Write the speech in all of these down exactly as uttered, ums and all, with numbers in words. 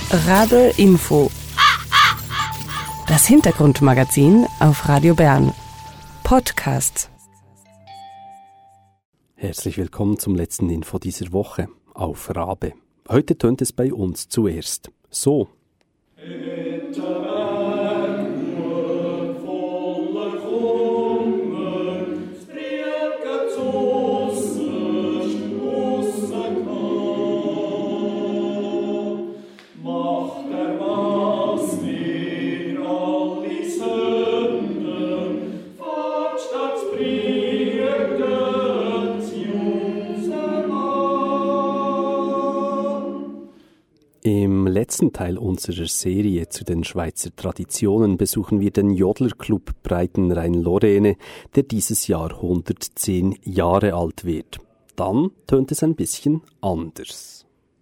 Radl Info. Das Hintergrundmagazin auf Radio Bern. Podcast. Herzlich willkommen zum letzten Info dieser Woche auf Rabe. Heute tönt es bei uns zuerst so. Im letzten Teil unserer Serie zu den Schweizer Traditionen besuchen wir den Jodlerclub Breitenrhein-Lorraine, der dieses Jahr hundertzehn Jahre alt wird. Dann tönt es ein bisschen anders.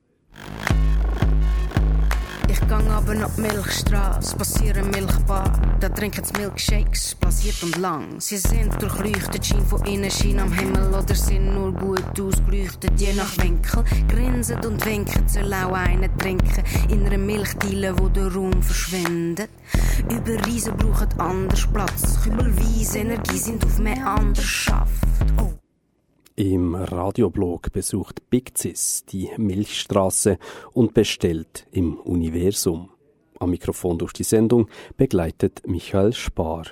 Ich gang aber nach die Milchstrasse, passiere Milchbar, da trinken sie Milkshakes, blasiert und lang. Sie sind durchleuchtet, Schein von innen, Schein am Himmel oder sind nur gut ausgeleuchtet, je nach Winkel. Grinsen und winken, soll auch einen trinken, in einer Milchdiele, wo der Raum verschwindet. Über Riesen brauchen anders Platz, kübelweise Energie sind auf mehr Anderschaft. Oh. Im Radioblog besucht Big Cis die Milchstraße und bestellt im Universum. Am Mikrofon durch die Sendung begleitet Michael Spar.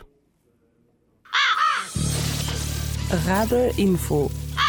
Radl Info.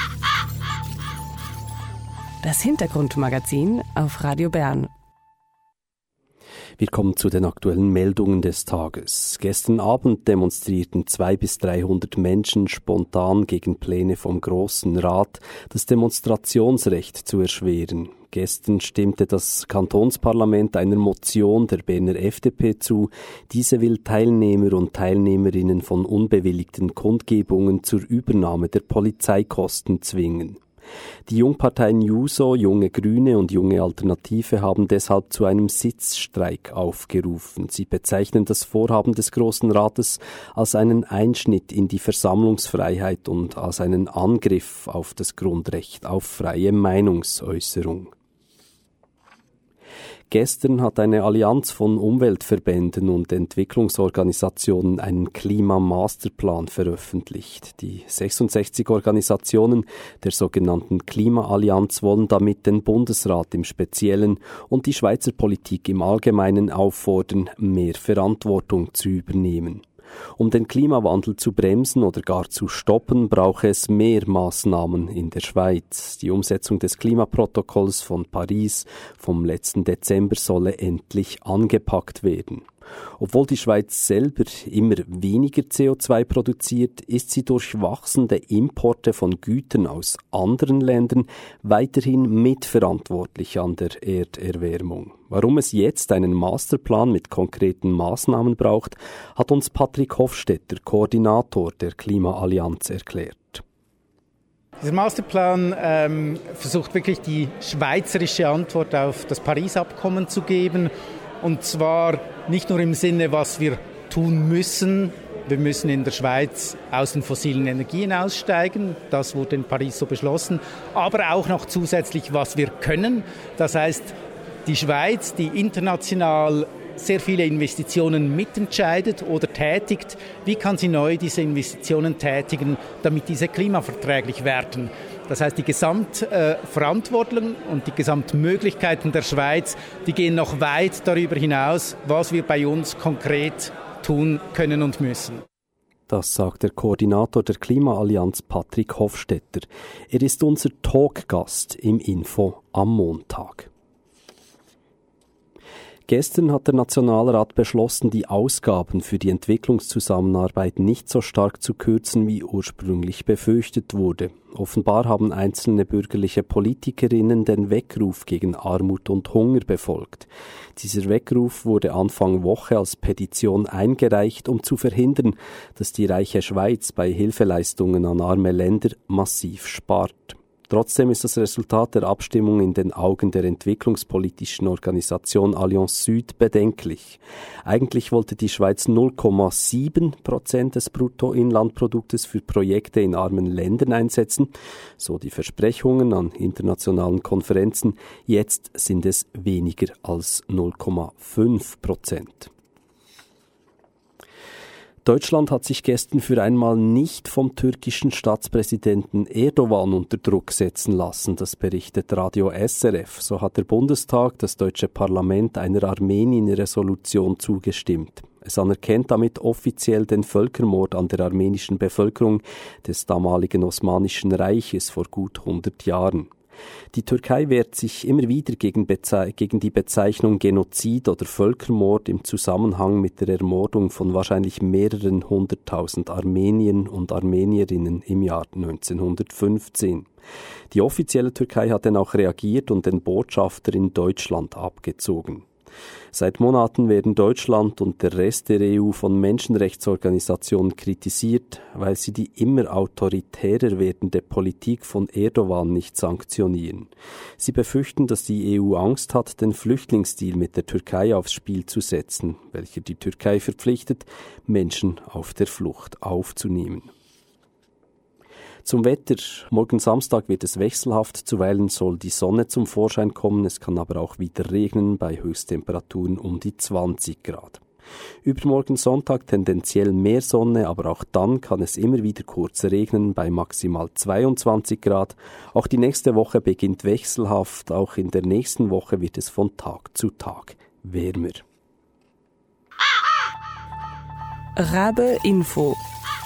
Das Hintergrundmagazin auf Radio Bern. Wir kommen zu den aktuellen Meldungen des Tages. Gestern Abend demonstrierten zweihundert bis dreihundert Menschen spontan gegen Pläne vom Grossen Rat, das Demonstrationsrecht zu erschweren. Gestern stimmte das Kantonsparlament einer Motion der Berner F D P zu. Diese will Teilnehmer und Teilnehmerinnen von unbewilligten Kundgebungen zur Übernahme der Polizeikosten zwingen. Die Jungparteien Juso, Junge Grüne und Junge Alternative haben deshalb zu einem Sitzstreik aufgerufen. Sie bezeichnen das Vorhaben des Grossen Rates als einen Einschnitt in die Versammlungsfreiheit und als einen Angriff auf das Grundrecht auf freie Meinungsäußerung. Gestern hat eine Allianz von Umweltverbänden und Entwicklungsorganisationen einen Klimamasterplan veröffentlicht. Die sechsundsechzig Organisationen der sogenannten Klimaallianz wollen damit den Bundesrat im Speziellen und die Schweizer Politik im Allgemeinen auffordern, mehr Verantwortung zu übernehmen. Um den Klimawandel zu bremsen oder gar zu stoppen, brauche es mehr Maßnahmen in der Schweiz. Die Umsetzung des Klimaprotokolls von Paris vom letzten Dezember solle endlich angepackt werden. Obwohl die Schweiz selber immer weniger C O zwei produziert, ist sie durch wachsende Importe von Gütern aus anderen Ländern weiterhin mitverantwortlich an der Erderwärmung. Warum es jetzt einen Masterplan mit konkreten Maßnahmen braucht, hat uns Patrick Hofstetter, Koordinator der Klimaallianz, erklärt. Dieser Masterplan ähm, versucht wirklich die schweizerische Antwort auf das Paris-Abkommen zu geben. Und zwar nicht nur im Sinne, was wir tun müssen. Wir müssen in der Schweiz aus den fossilen Energien aussteigen. Das wurde in Paris so beschlossen. Aber auch noch zusätzlich, was wir können. Das heißt, die Schweiz, die international sehr viele Investitionen mitentscheidet oder tätigt, wie kann sie neu diese Investitionen tätigen, damit diese klimaverträglich werden? Das heißt, die Gesamtverantwortung und die Gesamtmöglichkeiten der Schweiz, die gehen noch weit darüber hinaus, was wir bei uns konkret tun können und müssen. Das sagt der Koordinator der Klimaallianz Patrick Hofstetter. Er ist unser Talkgast im Info am Montag. Gestern hat der Nationalrat beschlossen, die Ausgaben für die Entwicklungszusammenarbeit nicht so stark zu kürzen, wie ursprünglich befürchtet wurde. Offenbar haben einzelne bürgerliche Politikerinnen den Weckruf gegen Armut und Hunger befolgt. Dieser Weckruf wurde Anfang Woche als Petition eingereicht, um zu verhindern, dass die reiche Schweiz bei Hilfeleistungen an arme Länder massiv spart. Trotzdem ist das Resultat der Abstimmung in den Augen der entwicklungspolitischen Organisation Allianz Süd bedenklich. Eigentlich wollte die Schweiz null Komma sieben Prozent des Bruttoinlandproduktes für Projekte in armen Ländern einsetzen, so die Versprechungen an internationalen Konferenzen. Jetzt sind es weniger als null Komma fünf Prozent. Deutschland hat sich gestern für einmal nicht vom türkischen Staatspräsidenten Erdogan unter Druck setzen lassen, das berichtet Radio S R F. So hat der Bundestag, das deutsche Parlament, einer Armenien-Resolution zugestimmt. Es anerkennt damit offiziell den Völkermord an der armenischen Bevölkerung des damaligen Osmanischen Reiches vor gut hundert Jahren. Die Türkei wehrt sich immer wieder gegen, Beze- gegen die Bezeichnung Genozid oder Völkermord im Zusammenhang mit der Ermordung von wahrscheinlich mehreren hunderttausend Armeniern und Armenierinnen im Jahr neunzehnhundertfünfzehn. Die offizielle Türkei hat dann auch reagiert und den Botschafter in Deutschland abgezogen. Seit Monaten werden Deutschland und der Rest der E U von Menschenrechtsorganisationen kritisiert, weil sie die immer autoritärer werdende Politik von Erdogan nicht sanktionieren. Sie befürchten, dass die E U Angst hat, den Flüchtlingsdeal mit der Türkei aufs Spiel zu setzen, welcher die Türkei verpflichtet, Menschen auf der Flucht aufzunehmen. Zum Wetter. Morgen Samstag wird es wechselhaft, zuweilen soll die Sonne zum Vorschein kommen, es kann aber auch wieder regnen bei Höchsttemperaturen um die zwanzig Grad. Übermorgen Sonntag tendenziell mehr Sonne, aber auch dann kann es immer wieder kurz regnen bei maximal zweiundzwanzig Grad. Auch die nächste Woche beginnt wechselhaft, auch in der nächsten Woche wird es von Tag zu Tag wärmer. Rabe Info.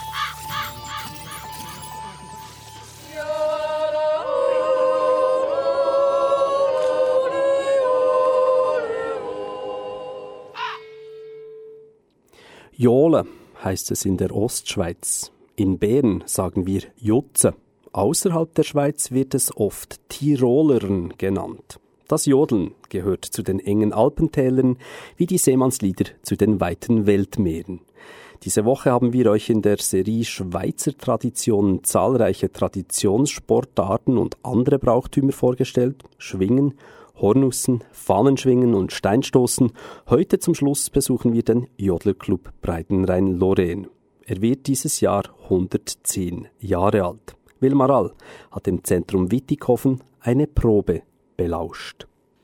Jole heißt es in der Ostschweiz. In Bern sagen wir Jutze. Außerhalb der Schweiz wird es oft Tirolern genannt. Das Jodeln gehört zu den engen Alpentälern, wie die Seemannslieder zu den weiten Weltmeeren. Diese Woche haben wir euch in der Serie Schweizer Traditionen zahlreiche Traditionssportarten und andere Brauchtümer vorgestellt. Schwingen, Hornussen, Fahnenschwingen und Steinstoßen. Heute zum Schluss besuchen wir den Jodlerclub Breitenrhein-Lorraine. Er wird dieses Jahr hundertzehn Jahre alt. Wilmar All hat im Zentrum Wittighofen eine Probe belauscht.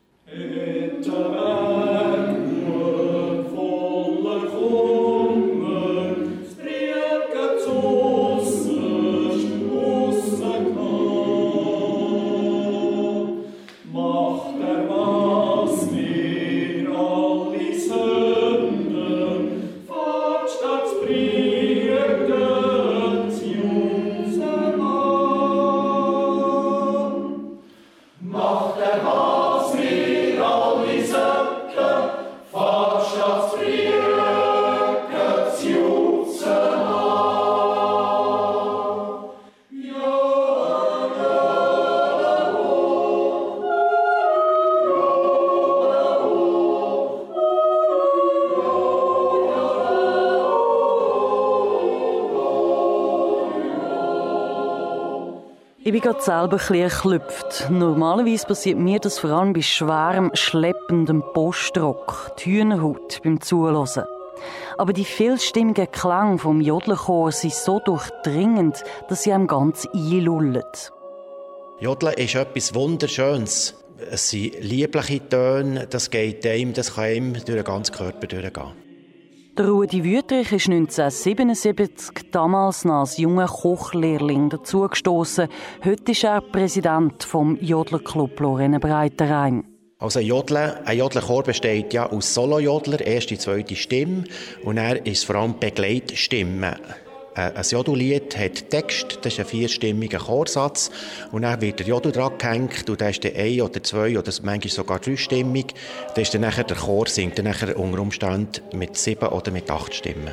Ich bin gerade selber ein bisschen erklüpft. Normalerweise passiert mir das vor allem bei schwerem, schleppendem Postrock, die Hühnerhaut beim Zuhören. Aber die vielstimmigen Klänge vom Jodlerchor sind so durchdringend, dass sie einem ganz einlullen. Jodeln ist etwas Wunderschönes. Es sind liebliche Töne, das geht einem, das kann einem durch den ganzen Körper durchgehen. Der Rudi Wüthrich ist neunzehnhundertsiebenundsiebzig damals noch als junger Kochlehrling dazugestossen. Heute ist er Präsident vom Jodlerclub Lorraine Breitenrhein. Also ein Jodeln, ein Jodlerchor besteht ja aus Solo-Jodler, erste, zweite Stimme, und er ist vor allem Begleitstimme. Ein Jodellied hat Text, das ist ein vierstimmiger Chorsatz, und dann wird der Jodel dran gehängt, und dann ist der ein oder zwei oder manchmal sogar dreistimmig. Dann ist dann nachher der Chor singt dann nachher unter Umständen mit sieben oder mit acht Stimmen.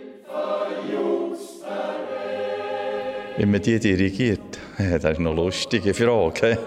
Wie man die dirigiert, das ist eine lustige Frage.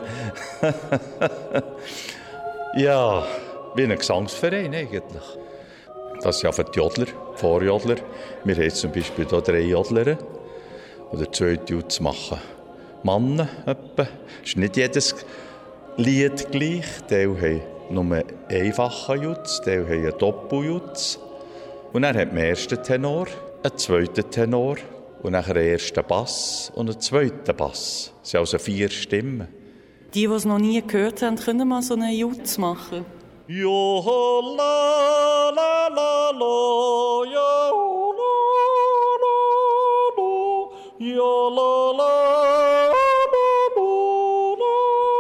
Ja, wie ein Gesangsverein eigentlich. Das sind ja für die Jodler, Vorjodler. Wir haben jetzt zum Beispiel hier drei Jodler, die zwei Tuts machen. Männer. Etwa. Es ist nicht jedes Lied gleich. Die haben nur einen einfachen Jutz, die haben einen Doppeljutz. Und dann hat man einen ersten Tenor, einen zweiten Tenor und dann einen ersten Bass und einen zweiten Bass. Es sind also vier Stimmen. Die, die es noch nie gehört haben, können mal so einen Jutz machen. Jo la la la la, jo la la la, jo la la la la.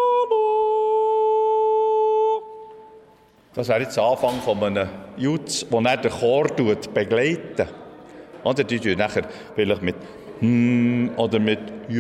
Das wäre jetzt der Anfang von einem Jutz, wo dann der Chor begleitet. Oder die tun nachher vielleicht mit hm oder mit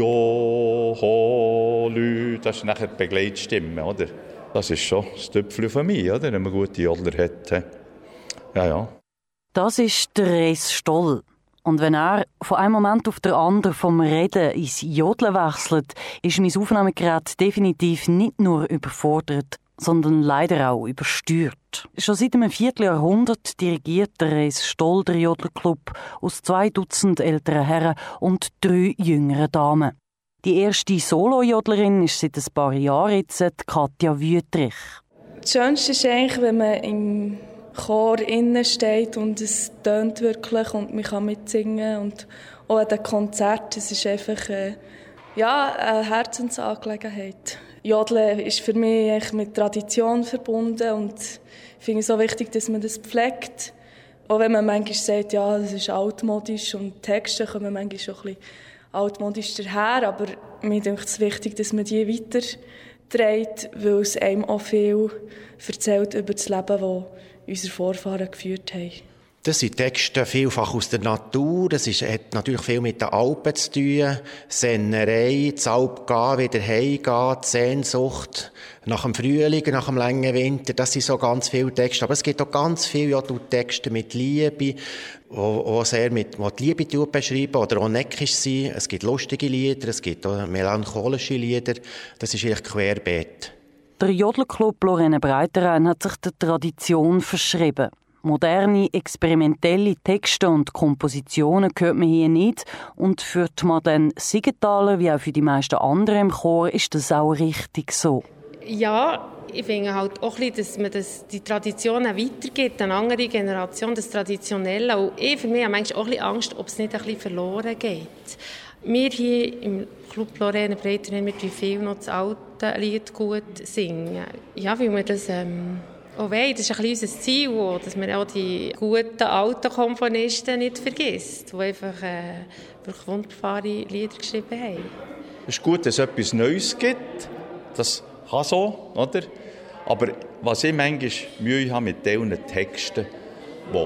Jo, ho, lü. Das ist nachher die Begleitstimme, oder? Das ist schon das Tüpfchen von mir, oder? Wenn man gute Jodler hat. Ja, ja. Das ist der Reis Stoll. Und wenn er von einem Moment auf den anderen vom Reden ins Jodeln wechselt, ist mein Aufnahmegerät definitiv nicht nur überfordert, sondern leider auch übersteuert. Schon seit einem Vierteljahrhundert dirigiert der Reis Stoll der Jodlerclub aus zwei Dutzend älteren Herren und drei jüngeren Damen. Die erste Solo-Jodlerin ist seit ein paar Jahren jetzt Katja Wüthrich. Das Schönste ist eigentlich, wenn man im Chor innen steht und es tönt wirklich und man kann mitsingen. Und auch an den Konzerten, es ist einfach äh, ja, eine Herzensangelegenheit. Jodeln ist für mich eigentlich mit Tradition verbunden und ich finde es so wichtig, dass man das pflegt. Auch wenn man manchmal sagt, ja, das ist altmodisch und die Texte kommen manchmal schon ein bisschen altmodisch daher, aber mir denke es wichtig, dass man die weiterträgt, weil es einem auch viel erzählt über das Leben, das unsere Vorfahren geführt haben. Das sind Texte vielfach aus der Natur. Das ist, hat natürlich viel mit den Alpen zu tun. Sennerei, das Alp gehen, wieder heimgehen, die Sehnsucht nach dem Frühling, nach dem langen Winter. Das sind so ganz viele Texte. Aber es gibt auch ganz viele ja, Texte mit Liebe, wo, wo sehr mit, wo die Liebe beschreiben oder auch neckisch sind. Es gibt lustige Lieder, es gibt auch melancholische Lieder. Das ist eigentlich querbeet. Der Jodlerclub Lorraine Breiterein hat sich der Tradition verschrieben. Moderne, experimentelle Texte und Kompositionen hört man hier nicht. Und für die Madeleine Siegenthaler, wie auch für die meisten anderen im Chor, ist das auch richtig so. Ja, ich finde halt auch ein bisschen, dass man das, die Tradition auch weitergibt an eine andere Generation, das Traditionelle. Und ich für mich habe manchmal auch ein bisschen Angst, ob es nicht ein bisschen verloren geht. Wir hier im Club Lorraine Breiterein, wir tun viel noch das alte Lied gut singen. Ja, weil wir das... Ähm Oh wei, das ist ein bisschen unser Ziel, dass man auch die guten alten Komponisten nicht vergisst, die einfach äh, wirklich wunderbare Lieder geschrieben haben. Es ist gut, dass es etwas Neues gibt. Das kann so, oder? Aber was ich manchmal Mühe habe mit diesen Texten, die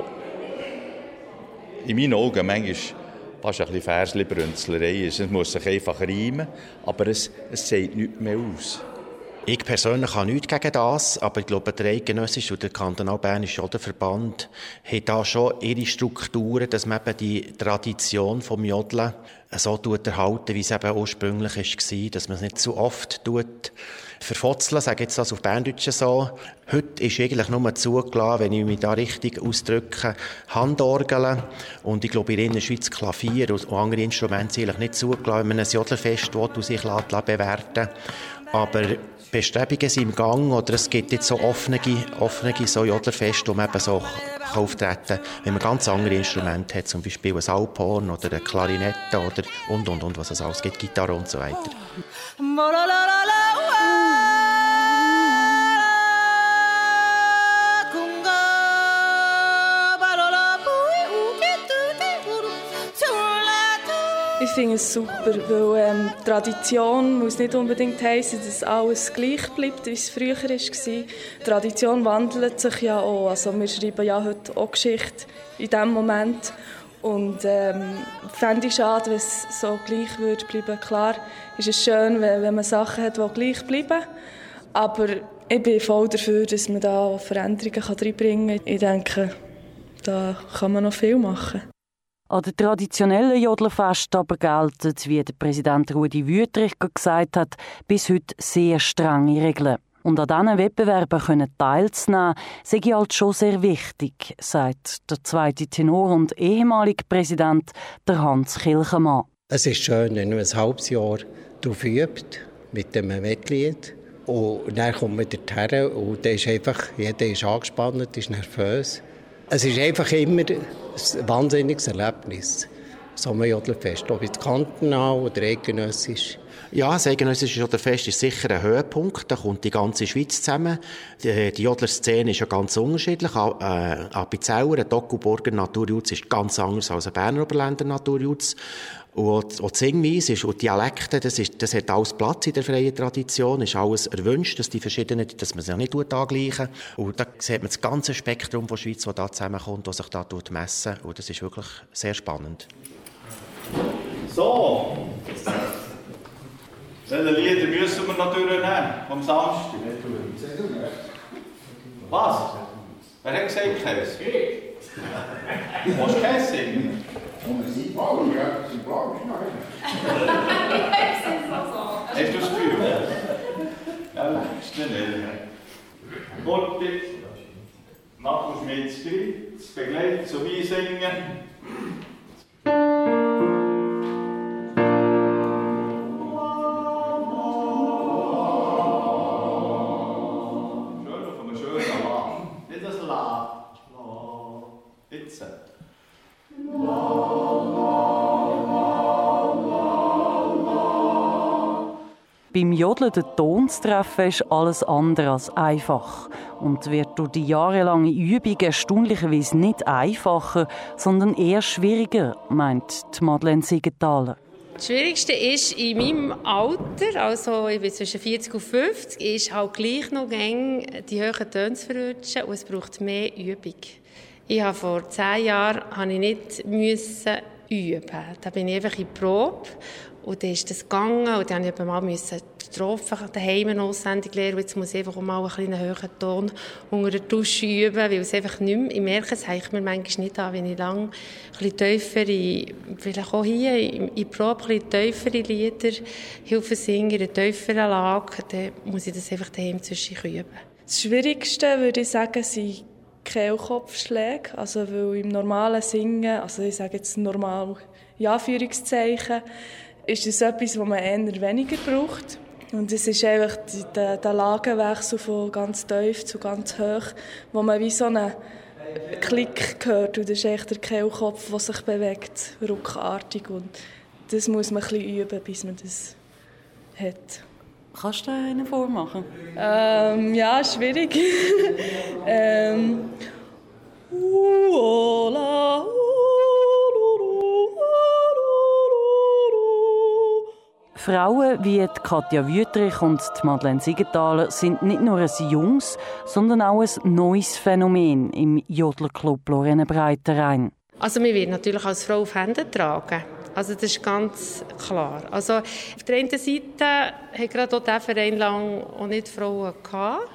in meinen Augen manchmal fast ein bisschen Versli-Brünzlerei ist. Es muss sich einfach reimen, aber es, es sagt nichts mehr aus. Ich persönlich habe nichts gegen das, aber ich glaube, der eidgenössische und der kantonal-bernische Jodelverband haben da schon ihre Strukturen, dass man eben die Tradition vom Jodeln so erhalten, wie es eben ursprünglich war, dass man es nicht zu oft tut. Verfotzeln, sage ich jetzt das auf Berndeutsch so. Heute ist eigentlich nur zugelassen, wenn ich mich da richtig ausdrücke, Handorgeln. Und ich glaube, in der Innerschweiz Klavier und andere Instrumente sind eigentlich nicht zugelassen, wenn man ein Jodelfest will, sich bewerten. Aber Bestrebungen sind im Gang, oder es gibt jetzt so offene, offene so Jodlerfeste, wo man eben so auftreten kann, wenn man ganz andere Instrumente hat, zum Beispiel ein Alphorn oder eine Klarinette oder und, und, und, was es alles gibt, Gitarre und so weiter. Ich finde es super, weil ähm, Tradition muss nicht unbedingt heissen, dass alles gleich bleibt, wie es früher war. Tradition wandelt sich ja auch. Also wir schreiben ja heute auch Geschichte in diesem Moment. Und ähm, fände ich schade, wenn es so gleich würde bleiben. Klar ist es schön, wenn, wenn man Sachen hat, die gleich bleiben. Aber ich bin voll dafür, dass man da Veränderungen reinbringen kann. Ich denke, da kann man noch viel machen. An den traditionellen Jodlerfesten aber gelten, wie der Präsident Rudi Wüthrich gesagt hat, bis heute sehr strenge Regeln. Und an diesen Wettbewerben können teilzunehmen, sei halt schon sehr wichtig, sagt der zweite Tenor und ehemalige Präsident, der Hans Kilchemann. Es ist schön, wenn man ein halbes Jahr darauf übt, mit dem Wettlied. Und dann kommt man dorthin und dann ist einfach, jeder ist angespannt, ist nervös. Es ist einfach immer ein wahnsinniges Erlebnis, so ein Jodlerfest, ob jetzt kantonal oder eidgenössisch. Ja, das eidgenössische Jodlerfest ist sicher ein Höhepunkt. Da kommt die ganze Schweiz zusammen. Die, die Jodlerszene ist ja ganz unterschiedlich. Äh, Appenzeller, ein Toggenburger Naturjutz ist ganz anders als ein Berner Oberländer Naturjutz. Und auch die Singweise ist, und die Dialekte, das, ist, das hat alles Platz in der freien Tradition, ist alles erwünscht, dass die verschiedenen, dass man sie ja nicht angleichen. Und da sieht man das ganze Spektrum der Schweiz, das da zusammenkommt, das sich da messen. Und das ist wirklich sehr spannend. So. Welche Lieder müssen wir natürlich nehmen am Samstag? Was? Wer hat gesagt Käse? Willst du Käse singen? Sie bauen, ja, sie bauen schneiden. Hast du das Gefühl? Ja, ist nicht nicht. Gut, bitte. Machen wir mit das Begleiten zu Einsingen. Beim Jodeln den Ton zu treffen, ist alles andere als einfach und wird durch die jahrelange Übung erstaunlicherweise nicht einfacher, sondern eher schwieriger, meint Madeleine Siegenthaler. Das Schwierigste ist in meinem Alter, also ich bin zwischen vierzig und fünfzig, ist halt gleich noch eng, die hohen Töne zu verrutschen und es braucht mehr Übung. Ich habe vor zehn Jahren habe ich nicht müssen üben. Da bin ich einfach in die Probe und dann ist das gegangen und dann musste ich mal die Strophen daheim auswendig lernen. Jetzt muss ich einfach mal einen kleinen höheren Ton unter der Dusche üben, weil es einfach nicht mehr, ich merke, es heicht mir manchmal nicht an, wenn ich lange ein bisschen tiefere, vielleicht auch hier in der Probe ein bisschen tiefere Lieder Hilfe singen, in einer tieferen Lage, dann muss ich das einfach daheim zwischen üben. Das Schwierigste, würde ich sagen, sind Kehlkopfschläge, also weil im normalen Singen, also ich sage jetzt normal, in Anführungszeichen, ist es etwas, das man eher weniger braucht. Und es ist einfach der, der Lagenwechsel von ganz tief zu ganz hoch, wo man wie so einen Klick hört. Und das ist echt der Kehlkopf, der sich bewegt, ruckartig. Und das muss man ein bisschen üben, bis man das hat. Kannst du einen vormachen? Ähm, ja, schwierig. ähm. Uola, Frauen wie Katja Wüthrich und Madeleine Siegenthaler sind nicht nur ein junges, sondern auch ein neues Phänomen im Jodlerclub Lorraine Breitenrhein. Also man wird natürlich als Frau auf Hände tragen. Also das ist ganz klar. Also auf der einen Seite hat gerade auch dieser Verein lange auch nicht Frauen gehabt.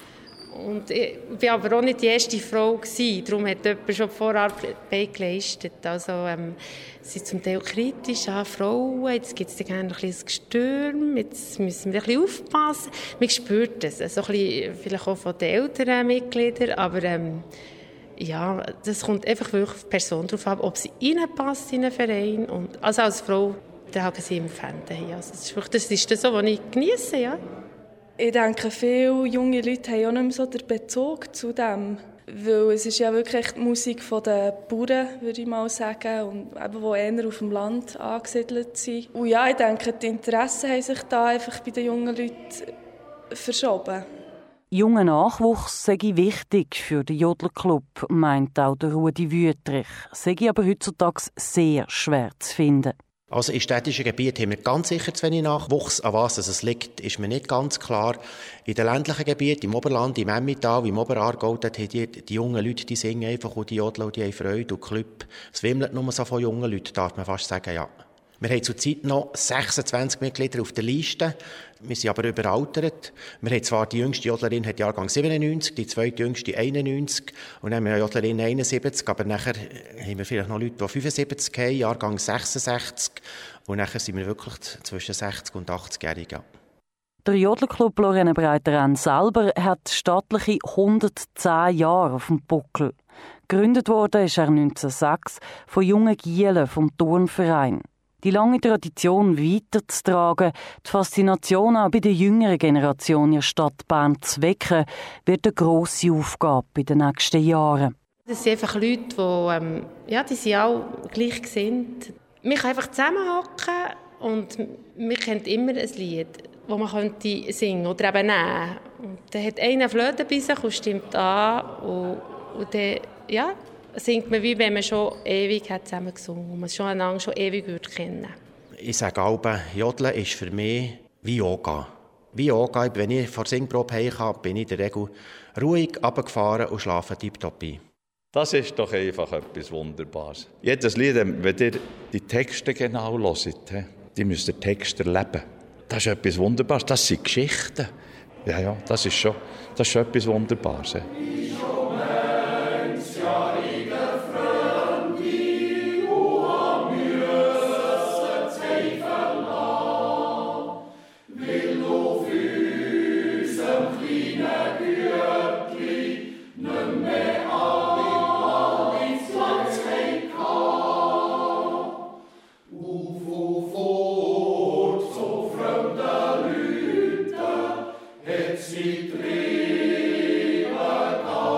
Und ich war aber auch nicht die erste Frau gewesen. Darum hat jemand schon Vorarbeit geleistet. Also ähm, sie sind zum Teil kritisch an Frauen. Jetzt gibt es gerne ein bisschen Gestürm. Jetzt müssen wir ein bisschen aufpassen. Man spürt das. Also ein bisschen, vielleicht auch von den älteren Mitgliedern. Aber ähm, ja, das kommt einfach wirklich auf die Person drauf an, ob sie reinpasst in einen Verein. Und also als Frau tragen sie im Fänden. Also das ist wirklich, das ist das so, was ich genieße, ja. Ich denke, viele junge Leute haben auch nicht mehr so den Bezug zu dem. Weil es ist ja wirklich die Musik der Bauern, würde ich mal sagen, und eben, die eher auf dem Land angesiedelt sind. Und ja, ich denke, die Interessen haben sich da einfach bei den jungen Leuten verschoben. Junger Nachwuchs sei wichtig für den Jodlerclub, meint auch der Rudi Wüthrich. Sei aber heutzutage sehr schwer zu finden. Also in städtischen Gebieten haben wir ganz sicher zu wenig Nachwuchs. An was es liegt, ist mir nicht ganz klar. In den ländlichen Gebieten, im Oberland, im Emmental, im Oberaargau, dort haben die, die jungen Leute, die singen einfach und die jodeln und die haben Freude und Club. Es wimmelt nur so von jungen Leuten, darf man fast sagen, ja. Wir haben zurzeit noch sechsundzwanzig Mitglieder auf der Liste. Wir sind aber überaltert. Wir haben zwar die jüngste Jodlerin hat Jahrgang siebenundneunzig, die zweitjüngste einundneunzig und dann haben wir eine Jodlerin einundsiebzig, aber nachher haben wir vielleicht noch Leute, die fünfundsiebzig haben, Jahrgang sechsundsechzig und nachher sind wir wirklich zwischen sechzig und achtzig-Jährigen. Ja. Der Jodlerclub Lorraine Breitenrhein selber hat stattliche hundertzehn Jahre auf dem Buckel. Gegründet wurde ist er neunzehnhundertsechs von jungen Gielen vom Turnverein. Die lange Tradition weiterzutragen, die Faszination auch bei der jüngeren Generation in der Stadt Bern zu wecken, wird eine grosse Aufgabe in den nächsten Jahren. Das sind einfach Leute, die, ähm, ja, die sind auch gleich gesinnt. Man kann einfach zusammenhocken und man kennt immer ein Lied, das man könnte singen oder eben nehmen. Und dann hat einer eine Flöte bei sich und stimmt an. Und, und dann ja, singt man, wie wenn man schon ewig hat zusammen gesungen hat und man schon einander schon ewig würde kennen. Ich sage auch, Jodeln ist für mich wie Yoga. Wie Yoga. Wenn ich vor Singprobe heimkam, bin ich in der Regel ruhig runtergefahren und schlafe tiptop ein. Das ist doch einfach etwas Wunderbares. Jedes Lied, wenn ihr die Texte genau hört, die müsst den Text erleben. Das ist etwas Wunderbares. Das sind Geschichten. Ja, ja, das ist schon, das ist schon etwas Wunderbares. Sie trieben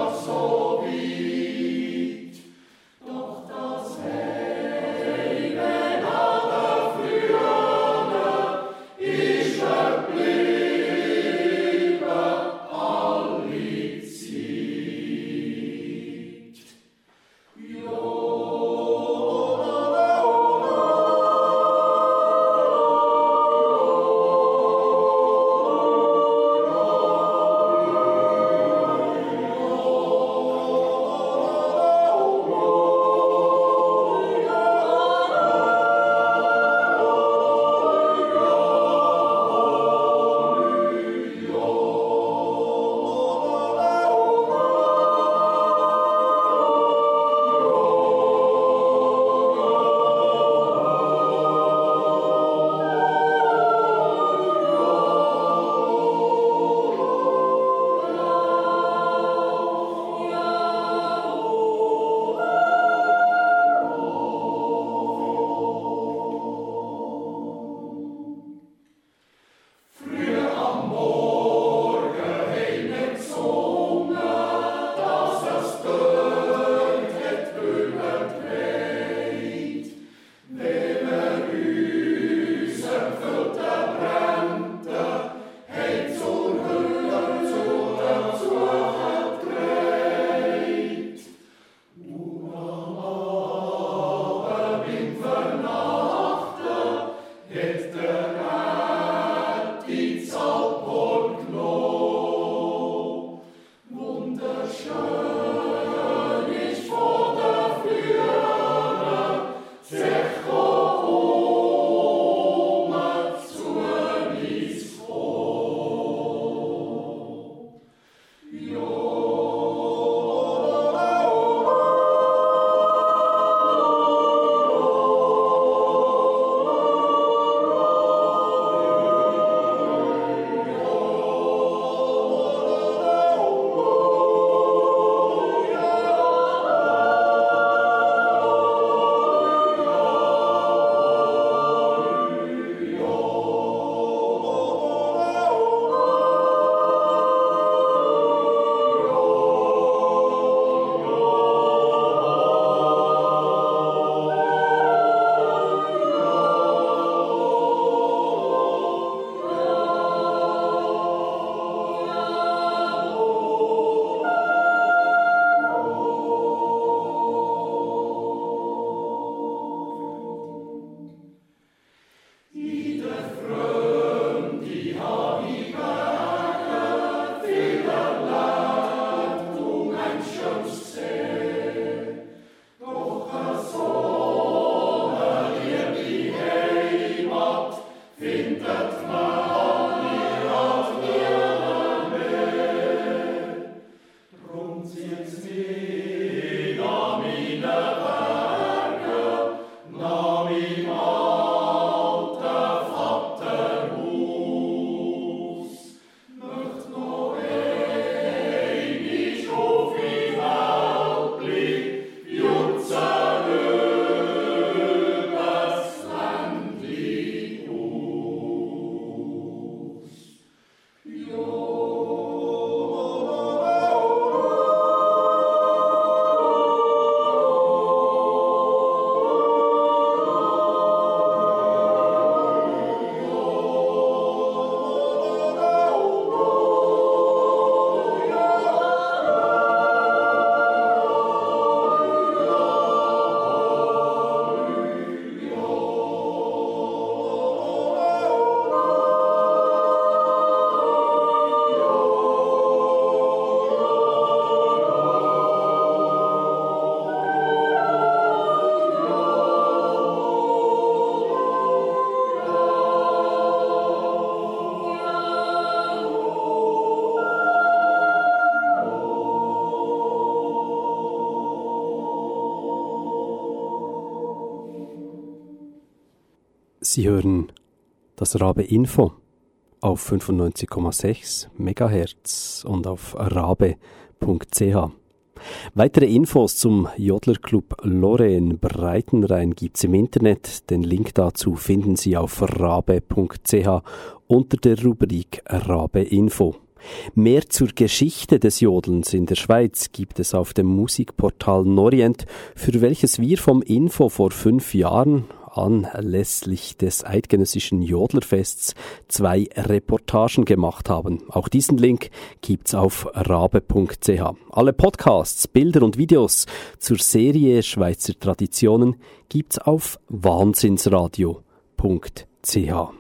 Sie hören das Rabe Info auf fünfundneunzig Komma sechs Megahertz und auf rabe punkt c h. Weitere Infos zum Jodlerclub Lorraine Breitenrhein gibt's im Internet. Den Link dazu finden Sie auf rabe punkt c h unter der Rubrik Rabe Info. Mehr zur Geschichte des Jodelns in der Schweiz gibt es auf dem Musikportal Norient, für welches wir vom Info vor fünf Jahren anlässlich des eidgenössischen Jodlerfests zwei Reportagen gemacht haben. Auch diesen Link gibt's auf rabe punkt c h. Alle Podcasts, Bilder und Videos zur Serie Schweizer Traditionen gibt's auf wahnsinnsradio punkt c h.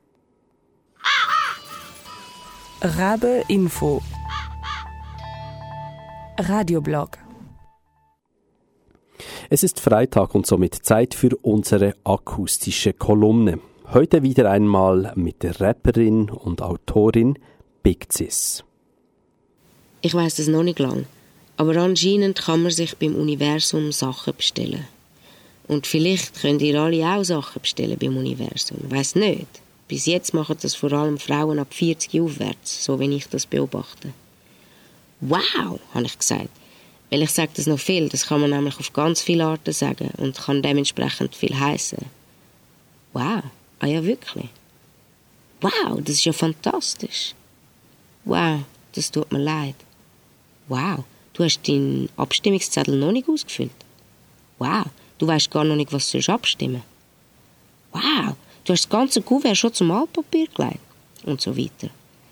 Rabe Info Radioblog. Es ist Freitag und somit Zeit für unsere akustische Kolumne. Heute wieder einmal mit der Rapperin und Autorin Big Sis. Ich weiss das noch nicht lang, aber anscheinend kann man sich beim Universum Sachen bestellen. Und vielleicht könnt ihr alle auch Sachen bestellen beim Universum. Weiss nicht. Bis jetzt machen das vor allem Frauen ab vierzig aufwärts, so wie ich das beobachte. Wow, habe ich gesagt. Weil ich sage das noch viel, das kann man nämlich auf ganz viele Arten sagen und kann dementsprechend viel heissen. Wow, ah ja wirklich. Wow, das ist ja fantastisch. Wow, das tut mir leid. Wow, du hast deinen Abstimmungszettel noch nicht ausgefüllt. Wow, du weißt gar noch nicht, was du abstimmen sollst. Wow, du hast das ganze Kuvert schon zum Altpapier gelegt. Und so weiter.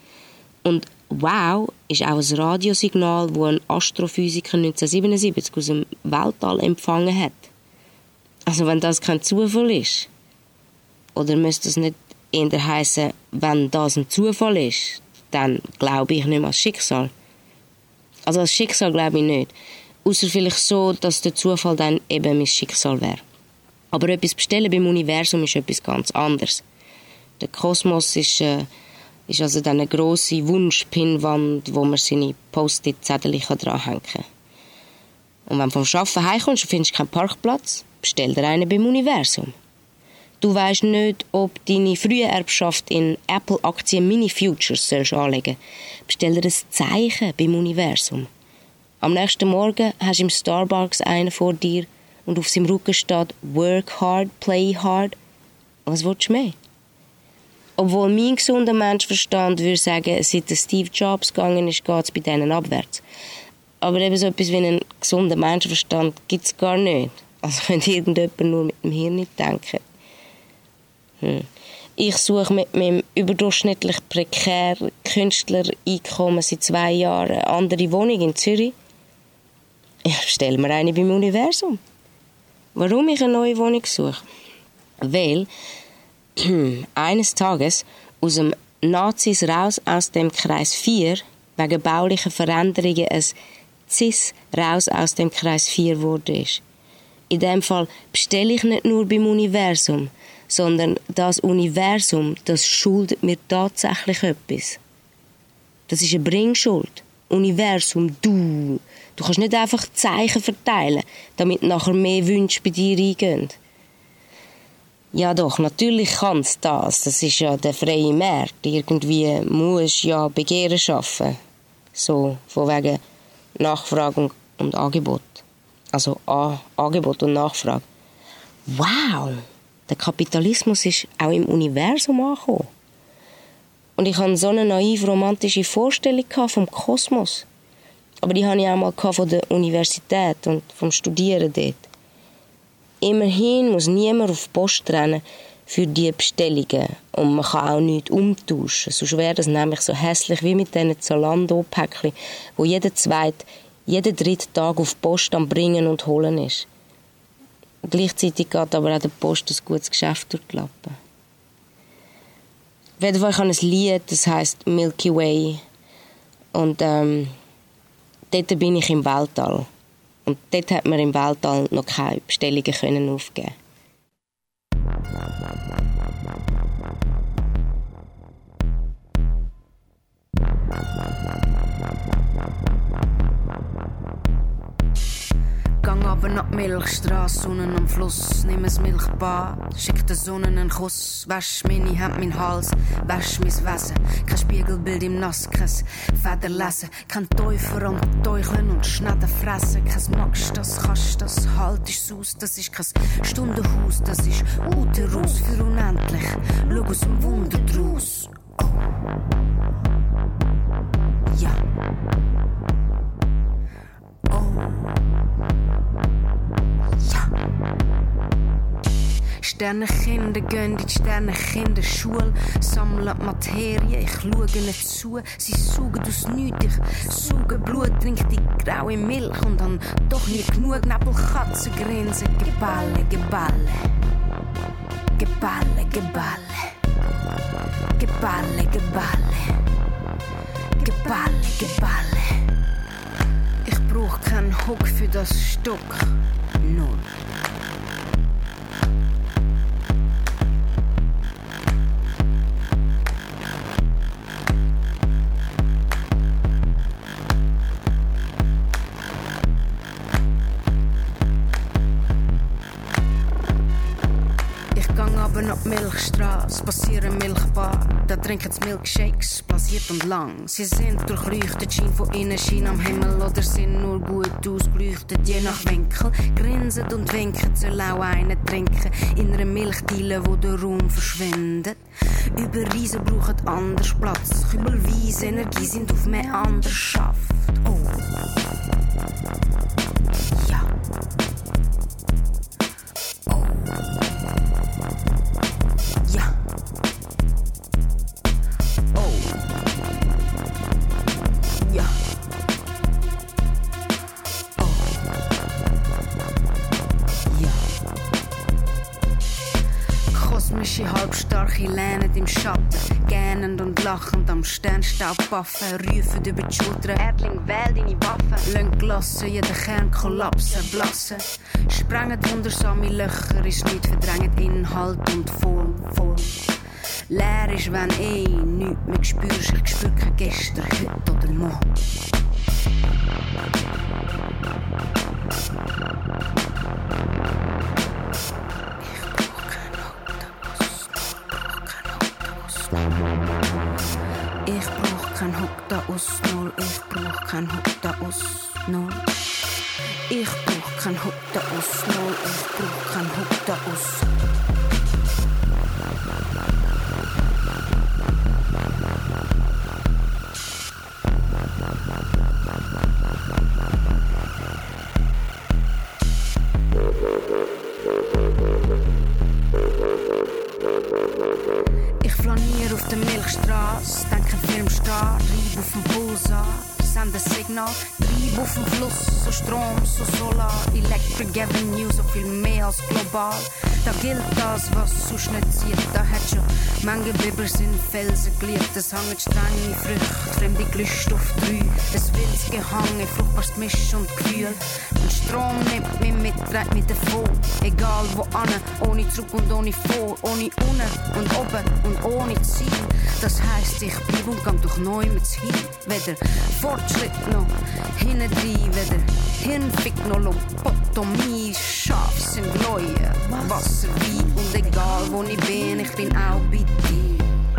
Und wow ist auch ein Radiosignal, das ein Astrophysiker neunzehnhundertsiebenundsiebzig aus dem Weltall empfangen hat. Also wenn das kein Zufall ist, oder müsste es nicht eher heissen, wenn das ein Zufall ist, dann glaube ich nicht mehr als Schicksal. Also als Schicksal glaube ich nicht. Ausser vielleicht so, dass der Zufall dann eben mein Schicksal wäre. Aber etwas bestellen beim Universum ist etwas ganz anderes. Der Kosmos ist, äh, ist also dann eine grosse Wunschpinnwand, wo man seine Post-it-Zettel dranhängen kann. Und wenn du vom Arbeiten heimkommst und findest keinen Parkplatz, bestell dir einen beim Universum. Du weisst nicht, ob deine frühe Erbschaft in Apple-Aktien Mini-Futures sollst anlegen. Bestell dir ein Zeichen beim Universum. Am nächsten Morgen hast du im Starbucks einen vor dir und auf seinem Rücken steht «Work hard, play hard». Was willst du mehr? Obwohl mein gesunder Menschenverstand würde sagen, seit Steve Jobs gegangen ist, geht es bei denen abwärts. Aber eben so etwas wie einen gesunden Menschenverstand gibt es gar nicht. Also könnte irgendjemand nur mit dem Hirn nicht denken. Hm. Ich suche mit meinem überdurchschnittlich prekären Künstlereinkommen seit zwei Jahren eine andere Wohnung in Zürich. Ich bestelle mir eine beim Universum. Warum ich eine neue Wohnung suche? Weil eines Tages aus dem Nazis raus aus dem Kreis vier wegen baulicher Veränderungen ein Cis raus aus dem Kreis vier geworden ist. In dem Fall bestelle ich nicht nur beim Universum, sondern das Universum, das schuldet mir tatsächlich etwas. Das ist eine Bringschuld. Universum, du. Du kannst nicht einfach Zeichen verteilen, damit nachher mehr Wünsche bei dir eingehen. Ja doch, natürlich kann es das. Das ist ja der freie Markt. Irgendwie muss ja Begehren schaffen. So, von wegen Nachfrage und Angebot. Also A, Angebot und Nachfrage. Wow! Der Kapitalismus ist auch im Universum angekommen. Und ich hatte so eine naiv romantische Vorstellung vom Kosmos. Aber die hatte ich auch mal von der Universität und vom Studieren dort. Immerhin muss niemand auf die Post rennen für die Bestellungen. Und man kann auch nichts umtauschen. Sonst wäre das nämlich so hässlich wie mit diesen Zalando-Päckchen, wo jeder zweite, jeden dritten Tag auf die Post am Bringen und Holen ist. Gleichzeitig geht aber auch der Post ein gutes Geschäft durch die Lappen. Auf jeden Fall habe ich ein Lied, das heisst Milky Way. Und ähm, dort bin ich im Weltall. Und dort hat man im Weltall noch keine Bestellungen können aufgeben. Gang ab aber nach die Milchstraße, Sonnen am Fluss. Nimm ein Milchbad, schick der Sonne einen Kuss. Wasch meine Hände, mein Hals, wasch mein Wesen. Kein Spiegelbild im Nass, kein Feder lesen. Kein Teufel und Teucheln und Schneiden fressen. Kein magst das, kannst das, haltest aus. Das ist kein Stundenhaus, das ist Uterus für unendlich. Schau aus dem Wunder draus. Oh. Ja. Oh. Ja. Sternenkinder gehen in die Sternenkinderschule, sammeln Materie, ich schaue nicht zu. Sie saugen aus nichts, ich sauge Blut, trinke die graue Milch und dann doch nie genug. Nebelkatzen grinsen, Geballe, Geballe. Geballe, Geballe. Geballe, Geballe. Geballe, Geballe. Ich brauch keinen Hook für das Stück. Null. Aber noch die Milchstraße, passieren Milchbar. Da trinken sie Milkshakes, blasiert und lang. Sie sind durchleuchtet, Schein von innen, Schein am Himmel. Oder sind nur gut ausgeleuchtet, je nach Winkel. Grinsen und winken, soll auch einen trinken. In einer Milchdiele, wo der Raum verschwindet. Über Riesen brauchen anders Platz. Kübelweise Energie sind auf mehr Anderschaft. Oh. Ja. Oh. Ja. Oh. Ja. Oh. Ja. Kosmische Halbstarke lehnen im Schatten, gähnend und lachend am Sternstaub baffen, rufen über die Schulter. Erdling, wähl deine Waffen. Lassen gelassen, jeder Kern kollapsen, blassen. Sprengen wundersame Löcher, ist nicht verdrängt Inhalt und Form, Form. Leer ist, wenn eh nichts mehr spürst. Ich spür kein Gestern, heute oder morgen. Ich brauch kein Hook da aus Null. Ich brauch kein Hook da aus Null. Ich brauch kein Hook da aus Null. Ich brauch kein Hook da aus. Ich flaniere auf der Milchstraße, denke Filmstar, reib auf dem Pulsar, sende Signal, treib auf dem Fluss, so Strom, so Solar, Electric Avenue, so viel mehr als global. Da gilt das, was sonst nicht zieht, da hat schon Menge Bibers in Felsen geliebt, es hängen strenge Früchte, fremde Gelüste auf drei, es wildes Gehange, fruchtbares Misch und Gefühl. Und Strom nimmt mich mit, treibt mich davon, egal wo an, ohne zurück und ohne vor, ohne unten und oben und ohne Ziel. Das heisst, ich bleib und gang durch neu mit hin, weder Fortschritt noch hinten rein, weder Hirnfick noch Lobotomie, Schaf sind Gläue, Wasser, Wein und egal wo ich bin, ich bin auch bei dir.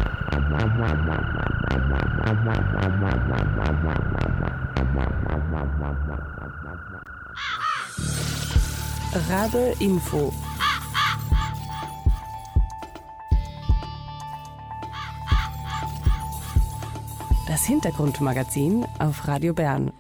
Rabe Info. Das Hintergrundmagazin auf Radio Bern.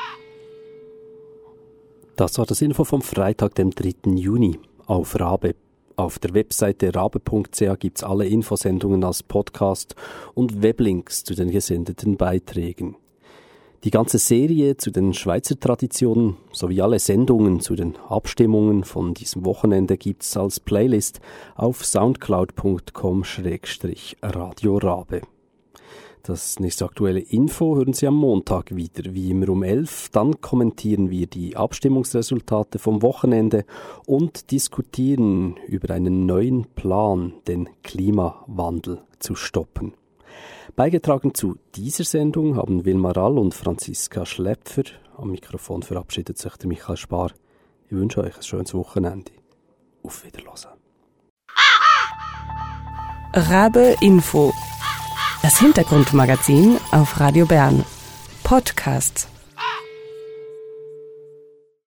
Das war das Info vom Freitag, dem dritten Juni, auf Rabe. Auf der Webseite rabe punkt c h gibt es alle Infosendungen als Podcast und Weblinks zu den gesendeten Beiträgen. Die ganze Serie zu den Schweizer Traditionen sowie alle Sendungen zu den Abstimmungen von diesem Wochenende gibt es als Playlist auf soundcloud punkt com slash radio rabe. Das nächste aktuelle Info hören Sie am Montag wieder, wie immer um elf. Dann kommentieren wir die Abstimmungsresultate vom Wochenende und diskutieren über einen neuen Plan, den Klimawandel zu stoppen. Beigetragen zu dieser Sendung haben Wilma Rall und Franziska Schläpfer. Am Mikrofon verabschiedet sich der Michael Spar. Ich wünsche euch ein schönes Wochenende. Auf Wiederhören. Rabe Info. Das Hintergrundmagazin auf Radio Bern. Podcasts.